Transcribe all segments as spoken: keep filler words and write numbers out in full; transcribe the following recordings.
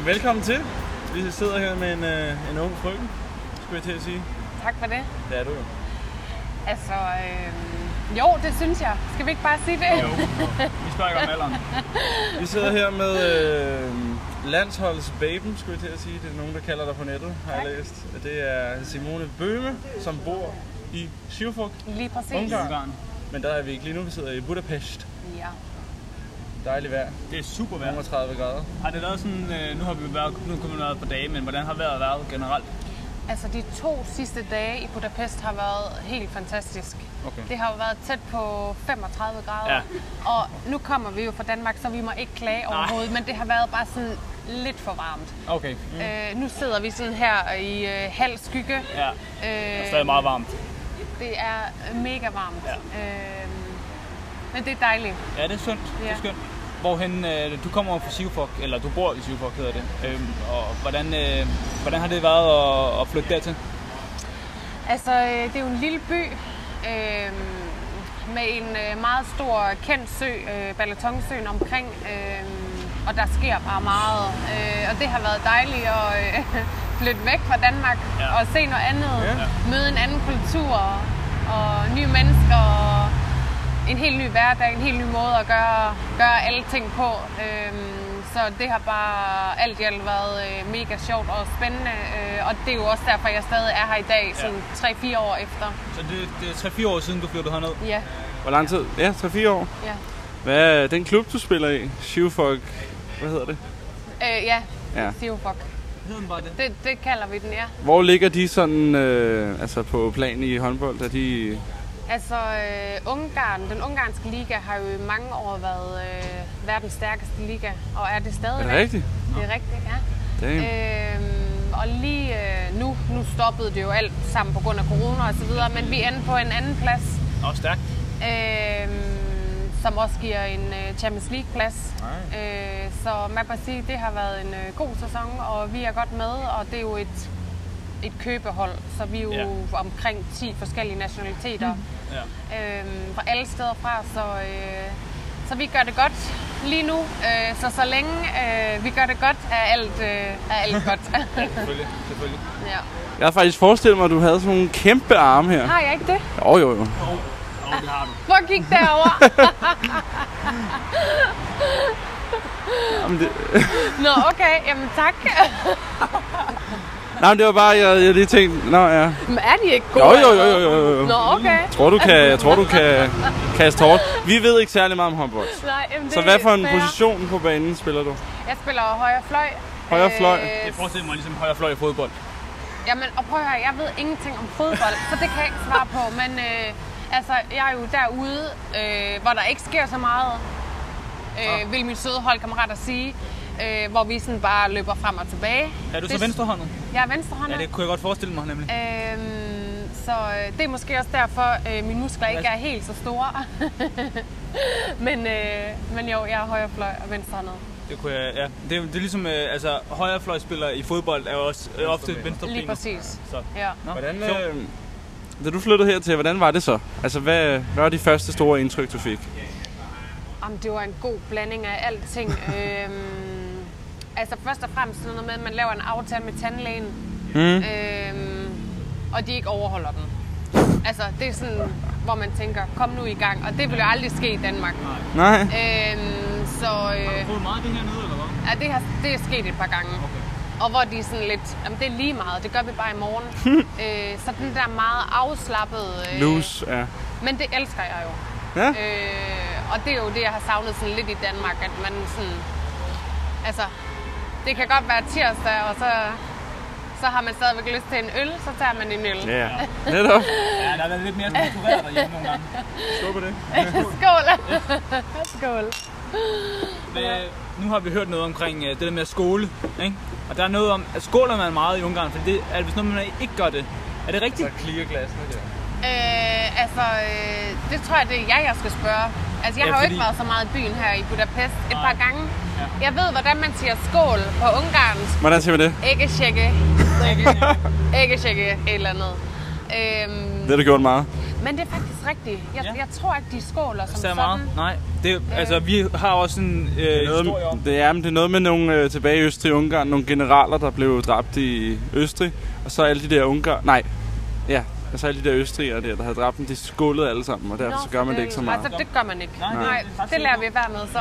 Velkommen til. Vi sidder her med en, øh, en ung frøken, skulle jeg til at sige. Tak for det. Det er du jo. Altså, øh, jo, det synes jeg. Skal vi ikke bare sige det? Jo, jo. Vi spørger ikke om alderen. Vi sidder her med øh, landsholdsbaben, skulle jeg til at sige. Det er nogen, der kalder dig på nettet, har jeg læst. Det er Simone Bøhme, som bor i Siufok, Lige præcis. Ungarn. Men der er vi ikke lige nu. Vi sidder i Budapest. Ja. Dejligt vejr. Det er super vejr. femogtredive grader. Har det været sådan, øh, nu har vi været, nu kommer vi været på dage, men hvordan har vejret været generelt? Altså, de to sidste dage i Budapest har været helt fantastisk. Okay. Det har jo været tæt på femogtredive grader. Ja. Og nu kommer vi jo fra Danmark, så vi må ikke klage overhovedet. Men det har været bare sådan lidt for varmt. Okay. Mm. Øh, nu sidder vi sådan her i øh, halv skygge. Ja, Øh, det er stadig meget varmt. Det er mega varmt. Ja. Øh, men det er dejligt. Ja, det er skønt. Ja. Det er skønt. Hvorhen, øh, du kommer fra Siufok, eller du bor i Siufok, hedder det. Øhm, og hvordan, øh, hvordan har det været at, at flytte dertil? Altså, øh, det er jo en lille by øh, med en øh, meget stor kendt sø, øh, Balatonsøen omkring. Øh, og der sker bare meget. Øh, og det har været dejligt at øh, flytte væk fra Danmark Ja. og se noget andet. Ja. Møde en anden kultur og nye mennesker. Og en helt ny hverdag, en helt ny måde at gøre, gøre alle ting på. Øhm, så det har bare alt i alt været øh, mega sjovt og spændende. Øh, og det er jo også derfor, jeg stadig er her i dag, sådan tre fire år efter. Så det, det er tre fire år siden, du flyttede herned? Ja. Hvor lang tid? Ja, tre fire år. Ja. Hvad er den klub, du spiller i? Siufok. Hvad hedder det? Øh, ja, Ja. Siufok. Hedder den bare det? Det, det kalder vi den, ja. Hvor ligger de sådan, øh, altså på plan i håndbold? Er de... Altså, øh, Ungarn, den ungarske liga har jo i mange år været øh, verdens stærkeste liga, og er det stadigvæk. Er det rigtigt? Det er rigtigt, ja. Damn. Øhm, og lige øh, nu, nu stoppede det jo alt sammen på grund af corona og så videre, men vi endte på en anden plads, Også stærkt. øhm, som også giver en øh, Champions League-plads. Øh, så man kan sige, det har været en øh, god sæson, og vi er godt med, og det er jo et, et købehold, så vi er jo Ja. omkring ti forskellige nationaliteter. Ja. Øhm, fra alle steder fra, så, øh, så vi gør det godt lige nu. Øh, så så længe øh, vi gør det godt, er alt, øh, er alt godt. Selvfølgelig, selvfølgelig. Ja. Jeg havde faktisk forestillet mig, at du havde sådan nogle kæmpe arme her. Har jeg ikke det? Jo, jo, jo. Jo, jo, det har du. Hvor gik derover? Jamen, det... Nå, okay. Jamen tak. Nej, men det var bare, jeg, jeg lige tænkte, nå ja. Men er de ikke gode? Jo, jo, jo, jo, jo, jo. Nå, okay. Jeg tror, du kan, jeg tror, du kan kaste hårdt. Vi ved ikke særlig meget om håndbold. Nej, jamen, det Så hvad for en er fair. position på banen spiller du? Jeg spiller højre fløj. Højre fløj? Øh, Jeg forestiller mig ligesom højre fløj i fodbold. Jamen, og prøv at høre, jeg ved ingenting om fodbold, så det kan jeg ikke svare på. Men øh, altså, jeg er jo derude, øh, hvor der ikke sker så meget, øh, vil mine søde holdkammerater sige. Øh, hvor vi sådan bare løber frem og tilbage. Er du så Det- venstrehåndet? Jeg er venstrehåndet. Ja, det kunne jeg godt forestille mig nemlig. Øhm, så øh, det er måske også derfor, øh, mine muskler ikke er helt så store. men, øh, men jo, jeg er højre fløj og venstrehåndet. Det kunne jeg, ja. Det, er- det er ligesom, øh, altså højrefløjspillere i fodbold er jo også øh, ofte venstrebenet. Lige præcis. Så. Ja. Nå, Hvordan, sjovt. øh, da du flyttede hertil, hvordan var det så? Altså, hvad, hvad var de første store indtryk, du fik? Jamen, det var en god blanding af alting. øhm, altså først og fremmest sådan noget med, at man laver en aftale med tandlægen, Mm. øhm, og de ikke overholder den. Altså, det er sådan, hvor man tænker, kom nu i gang. Og det vil jo aldrig ske i Danmark. Nej. Øhm, så Har øh, du fået meget af det her nede, eller hvad? ja, det, har, det er sket et par gange. Okay. Og hvor de er sådan lidt, jamen det er lige meget, det gør vi bare i morgen. øh, så den der meget afslappede... Øh, Loose, ja. Men det elsker jeg jo. Ja? Øh, og det er jo det, jeg har savnet sådan lidt i Danmark, at man sådan... Altså, det kan godt være tirsdag, og så, så har man stadigvæk lyst til en øl, så tager man en øl. Ja, netop. Ja, der har været lidt mere struktureret derhjemme nogle gange. Skål på det. Skål! Skål! Men, nu har vi hørt noget omkring uh, det der med at skåle, ikke? Og der er noget om, at skåler man meget i Ungarn, for det er hvis noget, man ikke gør det. Er det rigtigt? Så clear glassene der. Øh, altså, øh, det tror jeg, det er jeg, jeg skal spørge. Altså, jeg Ja, har jo fordi- ikke været så meget i byen her i Budapest et Nej. par gange. Ja. Jeg ved, hvordan man siger skål på ungarsk. Hvordan siger man det? Ikke tjekke. Ikke tjekke et eller andet. Øhm, Det har du gjort meget. Men det er faktisk rigtigt. Jeg, Ja. jeg tror ikke, de skåler som sådan. Meget. Nej, det, øh. altså vi har også en øh, Det er, noget, historie om. det, er, det er noget med nogle øh, tilbage i Østrig og Ungarn, nogle generaler, der blev dræbt i Østrig, og så alle de der Ungarn, nej, ja, og så alle de der østrigere der, der havde dræbt dem, de skålede alle sammen, og derfor Nå, så gør man det ikke så meget. Altså, det gør man ikke. Nej, Nej, det er Nej faktisk det lærer vi være med så.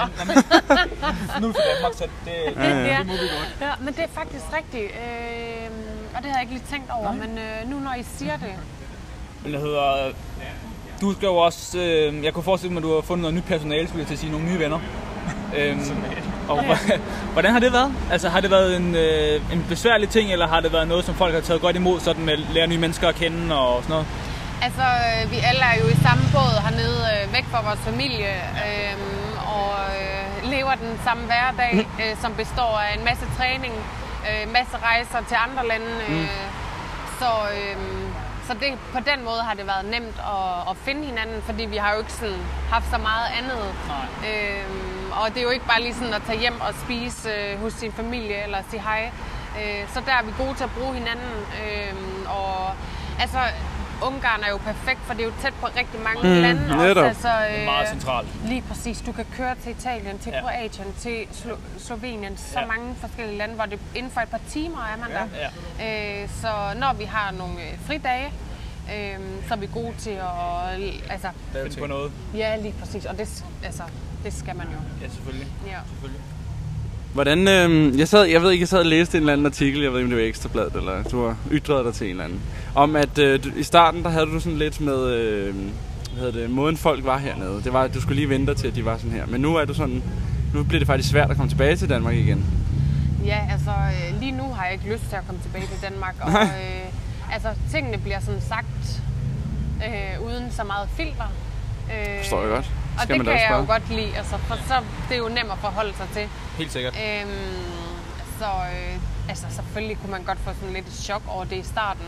Nu er det for Danmark, så det, det, Ja. det må vi godt. Ja, men det er faktisk rigtigt. Øh, og det havde jeg ikke lige tænkt over, Nej. men øh, nu når I siger det. Men det hedder... Du skal jo også... Øh, jeg kunne forestille mig, at du har fundet noget nyt personale, skulle jeg til at sige, nogle nye venner. øhm, og hvordan har det været? Altså har det været en, øh, en besværlig ting, eller har det været noget, som folk har taget godt imod, sådan med at lære nye mennesker at kende og sådan noget? Altså, vi alle er jo i samme båd hernede, øh, væk fra vores familie, øh, og øh, lever den samme hverdag, øh, som består af en masse træning, øh, masse rejser til andre lande. Øh, mm. Så, øh, så det, på den måde har det været nemt at, at finde hinanden, fordi vi har jo ikke sådan haft så meget andet. Øh, og det er jo ikke bare lige sådan at tage hjem og spise øh, hos sin familie eller sige hej. Øh, så der er vi gode til at bruge hinanden. Øh, og altså... Ungarn er jo perfekt, for det er jo tæt på rigtig mange mm, lande. Netop. Også, altså, øh, det er meget centralt. Lige præcis. Du kan køre til Italien, til ja. Kroatien, til Slo- Slovenien. Så ja. mange forskellige lande, hvor det inden for et par timer er man ja. der. Ja. Øh, så når vi har nogle øh, fridage, øh, så er vi gode til at altså, finde på noget. Ja, lige præcis. Og det, altså, det skal man jo. Ja, selvfølgelig. Ja. selvfølgelig. Hvordan, øh, jeg, sad, jeg ved ikke, jeg sad og læste en eller anden artikel, jeg ved ikke, om det var Ekstrabladet, eller du har ytret dig til en eller anden, om at øh, du, i starten, der havde du sådan lidt med, øh, hvad hedder det, måden folk var hernede. Det var, at du skulle lige vente dig til, at de var sådan her. Men nu er du sådan, nu bliver det faktisk svært at komme tilbage til Danmark igen. Ja, altså øh, lige nu har jeg ikke lyst til at komme tilbage til Danmark, og øh, altså tingene bliver sådan sagt øh, uden så meget filter. Øh, Forstår jeg godt. Og det kan jeg jo godt lide, altså, for så det er jo nemt at forholde sig til. Helt sikkert. Øhm, så øh, altså, selvfølgelig kunne man godt få sådan lidt chok over det i starten.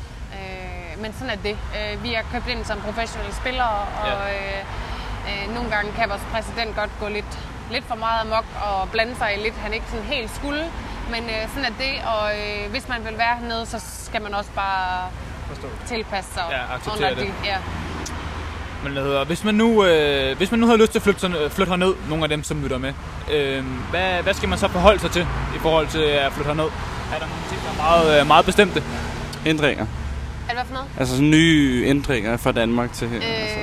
Øh, men sådan er det. Øh, vi er købt ind som professionelle spillere, og ja. øh, øh, nogle gange kan vores præsident godt gå lidt, lidt for meget amok og blande sig i lidt, han ikke sådan helt skulle. Men øh, sådan er det, og øh, hvis man vil være hernede, så skal man også bare Forstå. tilpasse sig. Ja, acceptere under det. De, ja. Men hedder, hvis man nu øh, hvis man nu havde lyst til at flytte, flytte herned, nogle af dem som lytter med, øh, hvad, hvad skal man så forholde sig til i forhold til at flytte herned? Er der nogle ting, der er meget, øh, meget bestemte? Ændringer. Er det hvad for noget? Altså sådan nye ændringer fra Danmark til her. Øh, altså.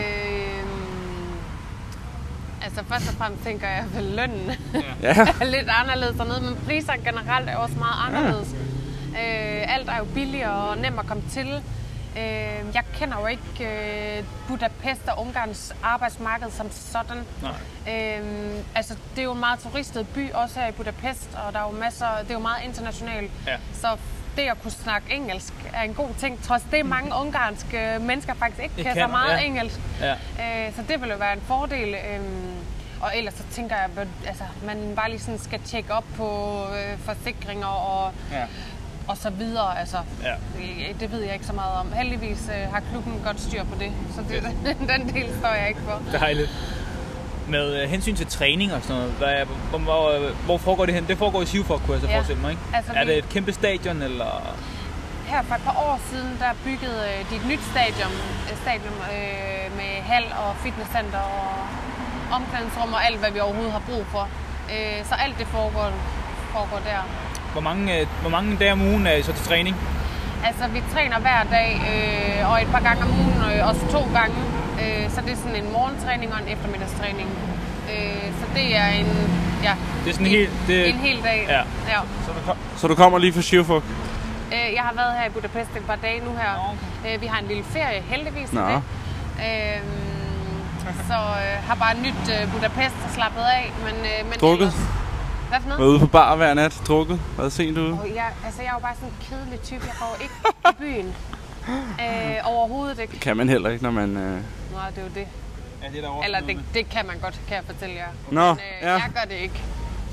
altså først og fremmest tænker jeg, at lønnen Ja. er lidt anderledes dernede, men priser generelt er også meget anderledes. Ja. Øh, alt er jo billigere og nemt at komme til. Øh, jeg kender jo ikke øh, Budapest og Ungarns arbejdsmarked som sådan. Nej. Øh, altså, det er jo en meget turistet by, også her i Budapest, og der er jo masser, det er jo meget internationalt. Ja. Så det at kunne snakke engelsk er en god ting, trods det mange ungarske mennesker faktisk ikke kan så meget ja. engelsk. Ja. Øh, så det vil jo være en fordel. Øh, og ellers så tænker jeg, at altså, man bare lige sådan skal tjekke op på øh, forsikringer og... Ja. og så videre, altså, ja. det, det ved jeg ikke så meget om. Heldigvis øh, har klubben godt styr på det, så det, den del står jeg ikke for. Dejligt. Med øh, hensyn til træning og sådan noget, hvad, hvor, hvor, hvor foregår det hen? Det foregår i Sivfok, kunne jeg så ja. forestille mig, ikke? Altså, er det et kæmpe stadion, eller...? Her for et par år siden, der byggede øh, de et nyt stadion, stadion øh, med hal og fitnesscenter og omklædningsrum og alt, hvad vi overhovedet har brug for. Øh, så alt det foregår, foregår der. Hvor mange, hvor mange dage om ugen er I så til træning? Altså, vi træner hver dag, øh, og et par gange om ugen, øh, også to gange. Øh, så det er sådan en morgentræning og en eftermiddagstræning. Øh, så det er en, ja, det er sådan en, hel, det... en hel dag. Ja. Ja. Så, du kom, så du kommer lige fra Sivfok? Øh, jeg har været her i Budapest et par dage nu her. Okay. Øh, vi har en lille ferie, heldigvis. Nå. Det. Øh, så øh, har bare nyt øh, Budapest og slappet af. Men, øh, men drukket? Ellers... Hvad for noget? Var ude på bar hver nat, drukket? Været sent ude? Oh, jeg, altså, jeg er jo bare sådan en kedelig type. Jeg går ikke i byen. Øh, overhovedet ikke. Det kan man heller ikke, når man... Øh... Nej, det er jo det. Ja, det er der Eller det, det kan man godt, kan jeg fortælle jer. Nå, men øh, ja. jeg gør det ikke.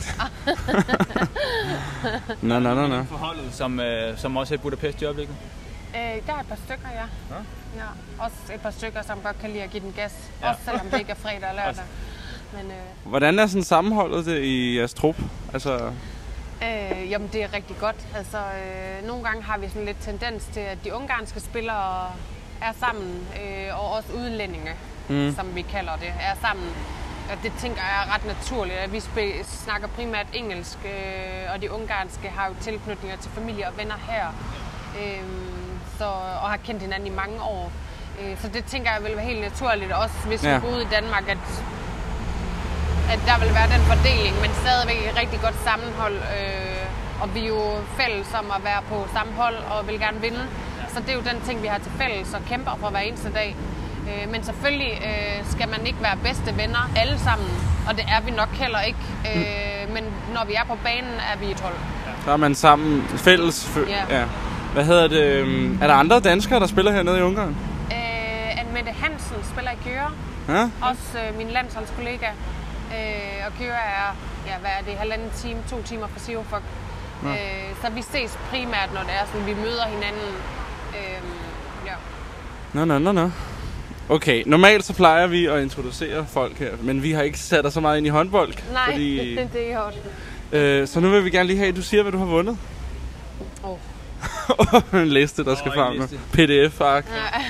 Nå, nå, nå, nå. Forholdet, som, øh, som også er i Budapest i øjeblikket? Øh, der er et par stykker, ja. Ja. Ja. Også et par stykker, som godt kan lide at give den gas. Ja. Også selvom det ikke er fredag og lørdag. Men, øh... Hvordan er sådan sammenholdet det i jeres trup? Altså... Øh, jamen, det er rigtig godt. Altså, øh, nogle gange har vi sådan lidt tendens til, at de ungarske spillere er sammen, øh, og også udlændinge, mm. som vi kalder det, er sammen. Og det tænker jeg er ret naturligt, at vi snakker primært engelsk, øh, og de ungarske har jo tilknytninger til familie og venner her, øh, så, og har kendt hinanden i mange år. Øh, så det tænker jeg vil være helt naturligt, også hvis ja. vi boede i Danmark, at, at der vil være den fordeling, men stadigvæk et rigtig godt sammenhold. Øh, og vi er jo fælles om at være på samme hold og vil gerne vinde. Så det er jo den ting, vi har til fælles og kæmper for hver eneste dag. Men selvfølgelig øh, skal man ikke være bedste venner alle sammen, og det er vi nok heller ikke. Øh, men når vi er på banen, er vi et hold. Så er man sammen fælles. Ja. Ja. Hvad hedder det? Er der andre danskere, der spiller hernede i Ungarn? Øh, Anne-Mette Hansen spiller i Gyøre. Ja. Også øh, min landsholdskollega. Øh, og Gyøre er, ja, hvad er det, halvanden time, to timer fra Sivofok. Ja. Øh, så vi ses primært, når det er sådan, vi møder hinanden. Øh, ja. Nå, nå, nå, nå. Okay, normalt så plejer vi at introducere folk her, men vi har ikke sat os så meget ind i håndbold. Nej, fordi, det, det er hårdt. Øh, så nu vil vi gerne lige have, at du siger, hvad du har vundet. Åh. Oh. En liste, der oh, skal frem med. P D F-ark. Ja.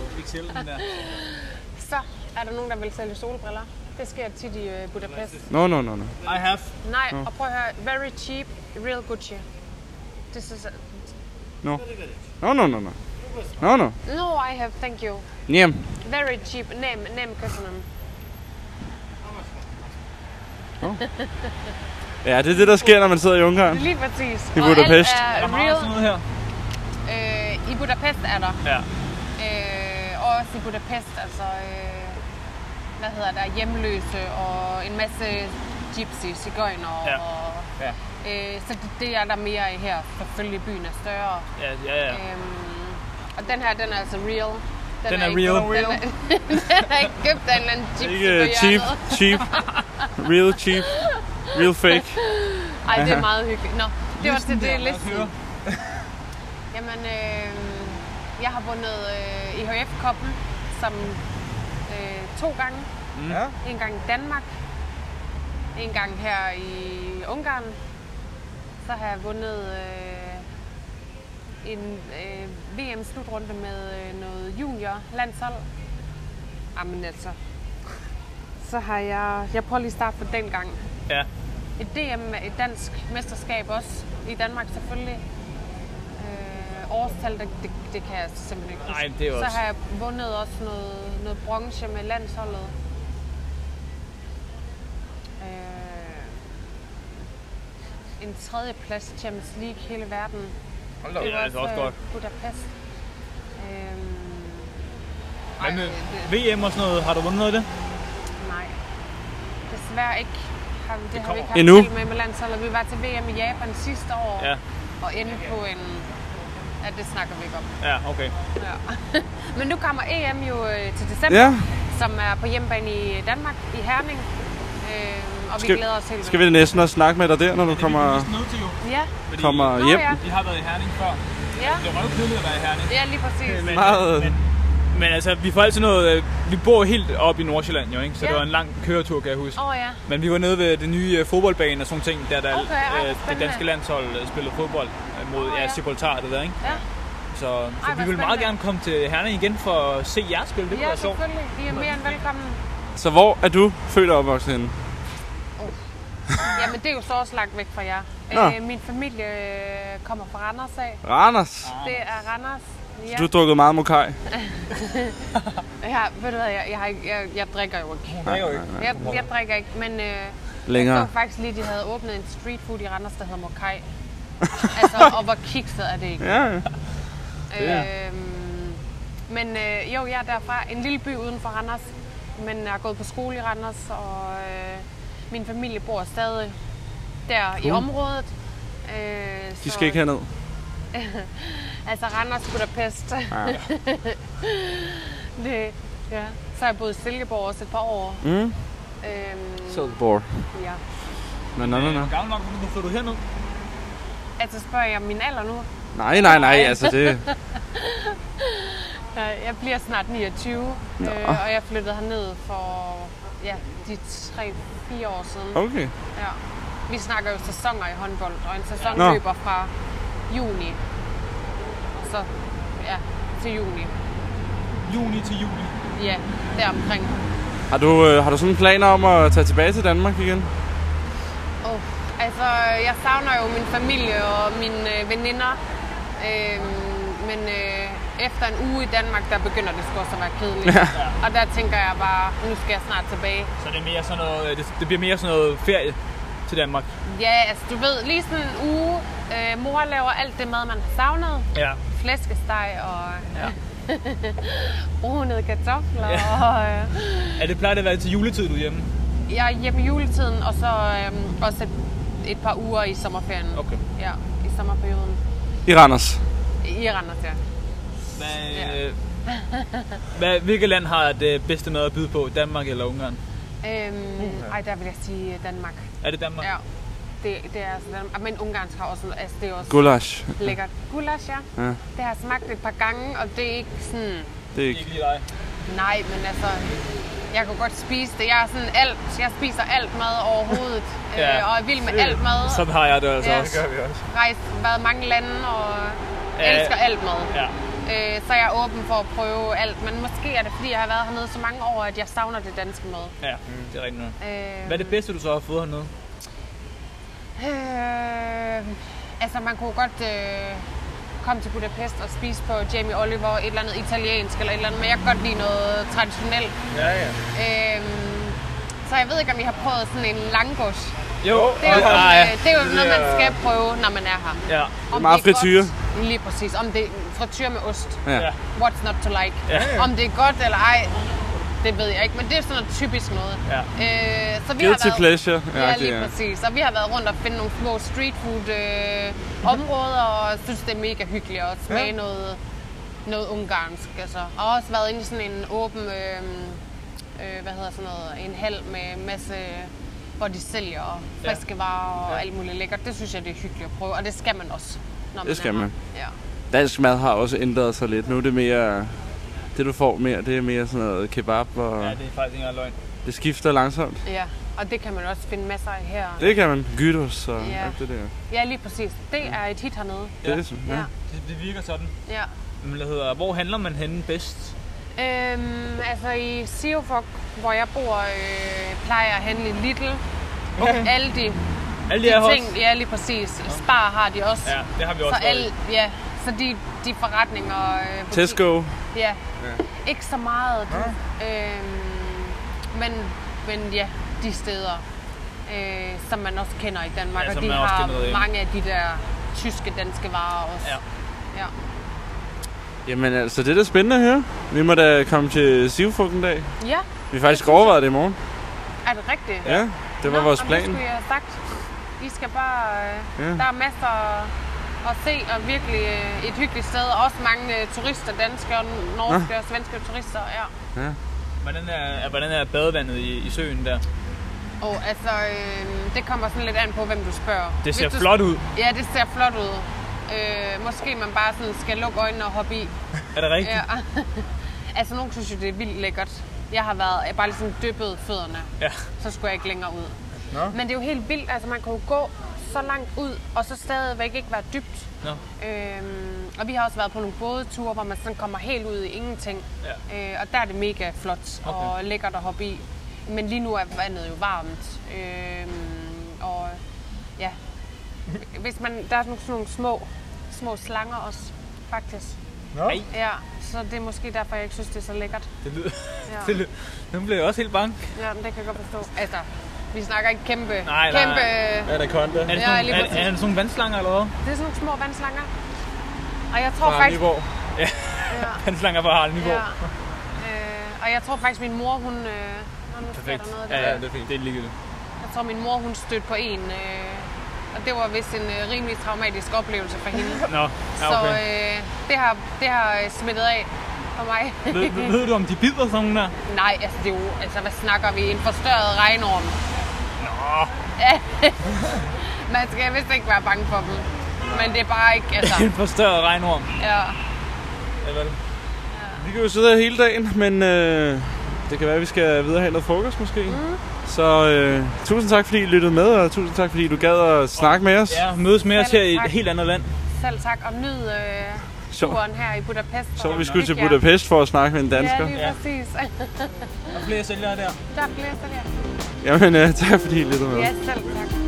Så er der nogen, der vil sælge solbriller. Det sker tit i uh, Budapest. No, no, no, no. I have. Nej, no. Og prøv at høre. Very cheap, real Gucci. This is a... No. No, no, no, no. No, no. No, I have, thank you. Nem. Very cheap. Nem, nem køssenem. Oh. Ja, det er det, der sker, når man sidder i Ungarn. Lige præcis. I Budapest. Og alt er real. Er der sådan noget her? Øh, I Budapest er der. Ja. Øh, og også i Budapest, altså... Øh, hvad hedder der? Hjemløse og en masse gypsy, sigøjner ja. og... Ja. Øh, så det, det er der mere af her. Selvfølgelig byen er større. Ja, ja, ja. Øhm, og den her, den er altså real. Den, den er, er real. Den er, den er ikke købt af en eller anden gypsy ikke på cheap, cheap. Real cheap. Real fake. Ej, det er meget hyggeligt. Nå, det var til det listen. Jamen, øh, jeg har vundet øh, E H F-koppen som øh, to gange. Mm. En gang i Danmark. En gang her i Ungarn. Så har jeg vundet øh, en øh, V M-slutrunde med øh, noget junior-landshold. Jamen altså. Så har jeg... Jeg prøver lige at starte for den gang. Ja. Et D M, et dansk mesterskab også. I Danmark selvfølgelig. Øh, årstal, det, det, det kan jeg simpelthen ikke huske. Nej, det er også... Så har jeg vundet også noget, noget bronze med landsholdet. En tredje plads i Champions League hele verden. Hold da, det er også, også godt. Budapest. Øhm, Men med V M og sådan noget, har du vundet noget af det? Nej, desværre ikke. Har, det, det har vi ikke haft endnu. Med med landsholdet. Vi var til V M i Japan sidste år, ja. Og endte på en... Ja, det snakker vi ikke om. Ja, okay. Ja. Men nu kommer E M jo øh, til december, ja. Som er på hjemmebane i Danmark, i Herning. Øh, og vi skal, glæder os helt. Skal vi næsten også snakke med dig der, når du kommer, ja. kommer Nå, hjem? Ja. Vi har været i Herning før. Ja. Det var jo kedeligt at være i Herning. Ja, lige præcis. Men, men, men altså, vi får altid noget... Vi bor helt oppe i Nordsjælland jo, ikke? Så ja. Det var en lang køretur, kan jeg huske. Åh oh, ja. Men vi var nede ved det nye fodboldbane og sådan ting, der, der okay, øh, det danske landshold spillede fodbold mod oh, ja. Ja, Gibraltar, det der, ikke? Ja. Så, så ej, vi vil meget gerne komme til Herning igen for at se jer spille. Det ja, være sjovt. Ja, selvfølgelig. I er mere end velkommen. Så hvor er du født og opvokset henne? Jamen, det er jo så også langt væk fra jer. Øh, min familie kommer fra Randers af. Randers? Det er Randers. Ja. Du har drukket meget mokai? Ja, ved du hvad, jeg, jeg, jeg, jeg, jeg drikker jo ikke. Nej, nej, nej. Jeg, jeg drikker ikke, men øh, længere. Jeg så faktisk lige, de havde åbnet en street food i Randers, der hedder mokai. Altså, og hvor kikset er det ikke? Ja, ja. Øhm, men øh, jo, jeg er derfra. En lille by uden for Randers, men jeg har gået på skole i Randers, og... Øh, min familie bor stadig der uh. i området. Øh, De skal så... ikke herned? Altså Randers, Budapest. Ah. det, ja. Så har jeg boet i Silkeborg også et par år. Mm. Øhm, Silkeborg. Ja. Nå, nå, nå, nå. Hvor gammel nok, hvor flytter du herned? Altså spørger jeg min alder nu? Nej, nej, nej, altså det... Jeg bliver snart niogtyve, øh, og jeg flyttede herned for ja, de tre fire år siden. Okay. Ja. Vi snakker jo sæsoner i håndbold, og en sæson Nå. løber fra juni og så ja, til juni. juni til juli. Ja, deromkring. Har du, øh, har du sådan planer om at tage tilbage til Danmark igen? Oh, altså, jeg savner jo min familie og mine øh, veninder. Øhm, men øh, efter en uge i Danmark, der begynder det sgu også at være kedeligt. Ja. Og der tænker jeg bare, nu skal jeg snart tilbage. Så det er mere sådan noget, det, det bliver mere sådan noget ferie til Danmark? Ja, altså du ved, lige sådan en uge. Øh, mor laver alt det mad, man har savnet. Ja. Flæskesteg og Ja. brunede kartofler. Ja. Og, øh, Er det plejer det at være til juletid, du er hjemme? jeg er hjemme i juletiden, og så øh, også et, et par uger i sommerferien. Okay. Ja, i sommerperioden. I Randers? I Randers, ja. Hvad, Ja. hvad, hvilket land har det bedste mad at byde på? Danmark eller Ungarn? Øhm, ej, der vil jeg sige Danmark. Er det Danmark? Ja, det, det er altså Danmark. Men ungarnsk har også, altså det er også Gulasch. lækkert. Gulasch, ja. Ja. Det har jeg smagt et par gange, og det er ikke sådan... Det er ikke. Ikke lige dig. Nej, men altså, jeg kan godt spise det. Jeg er sådan alt, jeg spiser alt mad overhovedet, Ja. øh, og er vild med alt mad. Sådan har jeg det altså Ja. også. Det gør vi også. Rejst, været mange lande, og Ja. elsker alt mad. Ja. Øh, så jeg er åben for at prøve alt, men måske er det, fordi jeg har været hernede så mange år, at jeg savner det danske mad. Ja, det er rigtigt. Øh, Hvad er det bedste, du så har fået hernede? Øh, altså, man kunne godt øh, komme til Budapest og spise på Jamie Oliver, et eller andet italiensk eller et eller andet, men jeg kan godt lide noget traditionelt. Ja, ja. Øh, så jeg ved ikke, om I har prøvet sådan en langos. Jo, Det er jo, ah, ja. øh, det er jo noget, man skal prøve, når man er her. Ja. Om meget det er frityre. godt- Lige præcis. Om det er frityre med ost. Ja. Ja. What's not to like. Ja. Om det er godt eller ej, det ved jeg ikke, men det er sådan noget typisk noget. Ja. Øh, så vi Guilty har været, pleasure. Ja, det lige er. præcis. Og vi har været rundt og finde nogle små street food øh, områder, og synes, det er mega hyggeligt at smage ja. noget, noget ungarsk. Altså. Og også været inde i sådan en åben, øh, øh, hvad hedder sådan noget, en hal med masse, hvor de sælger friske varer og Ja. alt muligt lækkert. Det synes jeg, det er hyggeligt at prøve, og det skal man også, når man Det skal er her. man. Ja. Dansk mad har også ændret sig lidt. Nu er det mere... Det du får mere, det er mere sådan noget kebab, og Ja, det er faktisk ikke engang løgn. det skifter langsomt. Ja, og det kan man også finde masser af her. Det kan man. Gyros og Ja. alt det der. Ja, lige præcis. Det er et hit hernede. Det er Ja. det, sådan, ja. Ja. Det, det virker sådan. Ja. Men hvad hedder, hvor handler man henne bedst? Øhm, altså i Siofok, hvor jeg bor, øh, plejer jeg at handle i Lidl. Okay. Aldi. Alle de, De de ting, ja lige præcis. Spar har de også. Ja, det har vi så også. al, ja, så de, de forretninger... Øh, butik- Tesco. Ja. Ikke så meget. Øhm, men, men ja, de steder, øh, som man også kender i Danmark. Ja, og som de man også har kender derhjemme. mange af de der tyske, danske varer også. Ja. Ja. Jamen altså, det er da spændende at høre. Vi må da komme til Sivfug en dag. Ja, Vi har faktisk overvejet det i morgen. er det rigtigt? Ja, det var Nå, vores jamen, plan. Det skulle jeg have sagt. I skal bare... Øh, Ja. Der er masser at se, og virkelig øh, et hyggeligt sted. Og også mange øh, turister, danske og norske og svenske turister. Ja. Ja. Hvordan er, hvordan er badevandet i, i søen der? Og altså, øh, det kommer sådan lidt an på, hvem du spørger. Det ser Hvis du- flot ud. Ja, det ser flot ud. Øh, måske man bare sådan skal lukke øjnene og hoppe i. Er det rigtigt? Ja. Altså, nogen synes jo, det er vildt lækkert. Jeg har været, jeg bare lige sådan dyppet fødderne. Ja. Så skulle jeg ikke længere ud. Nå. Men det er jo helt vildt. Altså, man kan jo gå så langt ud, og så stadigvæk ikke være dybt. Nå. Øhm, og vi har også været på nogle bådeture, hvor man sådan kommer helt ud i ingenting. Ja. Øh, og der er det mega flot og Okay. lækkert at hoppe i. Men lige nu er vandet jo varmt. Øhm, og ja, hvis man, der er sådan nogle små, små slanger også, faktisk. Nå. Ej. Ja, så det er måske derfor, jeg ikke synes, det er så lækkert. Det lyder... Ja, Det lyder... Nu bliver jeg også helt bange. ja men det kan jeg godt forstå. Altså, vi snakker ikke kæmpe... Nej, nej, kæmpe Anaconda. Er det Ja, sådan, lige er, præcis. er det sådan nogle vandslanger eller hvad? Det er sådan nogle små vandslanger. Og jeg tror Fra faktisk... Nyborg. Ja, Vandslanger fra Harald Nyborg. ja. Øh, og jeg tror faktisk, min mor, hun... Øh, nå, nu sker Perfekt. der noget Ja, der. ja, det er fint. Det er ligegyldigt. Jeg tror, min mor, hun stødte på en... Øh, og det var vist en øh, rimelig traumatisk oplevelse for hende. Nå, ja, Så okay. øh, det har, det har øh, smittet af for mig. Ved, ved, ved du, om de bider sådan nogle der? Nej, altså det er jo... Altså, hvad snakker vi? En forstørret regnorm. Nå. Ja. Man skal vist ikke være bange for dem. Men det er bare ikke... Altså, En forstørret regnorm. ja. Ja, vel. Vi kan jo sidde her hele dagen, men øh, det kan være, at vi skal videre have noget frokost måske. Mm. Så øh, tusind tak, fordi I lyttede med, og tusind tak, fordi du gad at snakke med os. Ja, mødes med os her i Tak. et helt andet land. Selv tak, og nyd, øh, turen her i Budapest. Så vi skulle til Budapest for at snakke med en dansker. Ja, lige præcis. Der er flere sælgere der. Der er flere sælgere. Jamen, uh, tak fordi I lyttede med. Ja, selv tak.